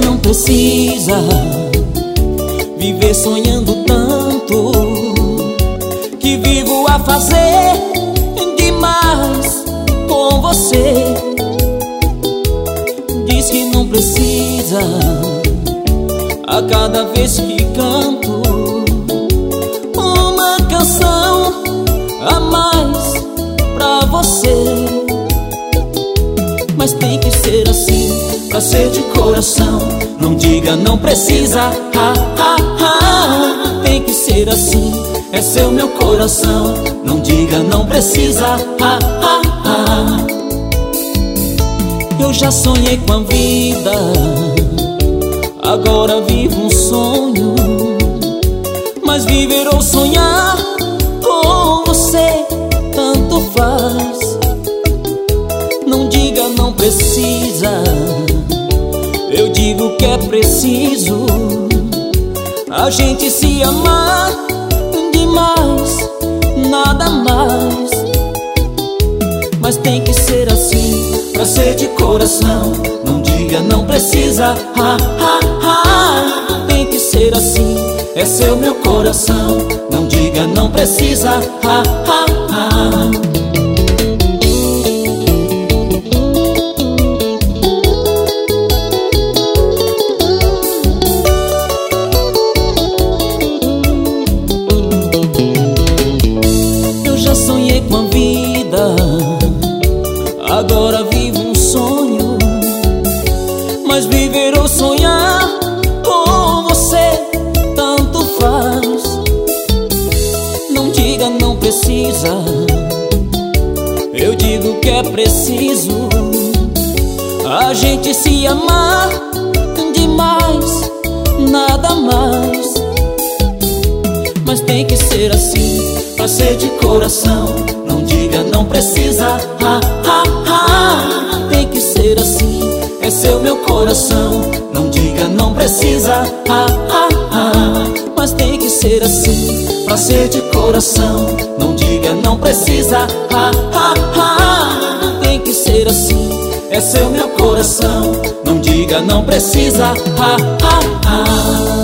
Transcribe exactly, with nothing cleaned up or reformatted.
não precisa viver sonhando tanto, que vivo a fazer demais com você. Diz que não precisa a cada vez que canto uma canção a mais pra você. Mas tem que ser assim pra ser de coração. Não diga não precisa, ah, ah, ah. Tem que ser assim, é seu meu coração. Não diga não precisa, ah, ah, ah. Eu já sonhei com a vida, agora vivo um sonho. Mas viver ou sonhar com você tanto faz. Não diga não precisa, eu digo que é preciso a gente se amar demais, nada mais. Mas tem que ser assim pra ser de coração. Não diga não precisa, ah, ah, ah. Tem que ser assim, é seu meu coração. Não diga não precisa, ah, ah, ah. Sonhei com a vida, agora vivo um sonho. Mas viver ou sonhar com você tanto faz. Não diga não precisa, eu digo que é preciso a gente se amar demais, nada mais. Mas tem que ser assim pra ser de coração. Não diga não precisa, ah, ah, ah. Tem que ser assim, é seu meu coração. Não diga não precisa, ah, ah, ah. Mas tem que ser assim pra ser de coração. Não diga não precisa, ah, ah, ah. Tem que ser assim, é seu meu coração. Não diga não precisa, ah, ah, ah.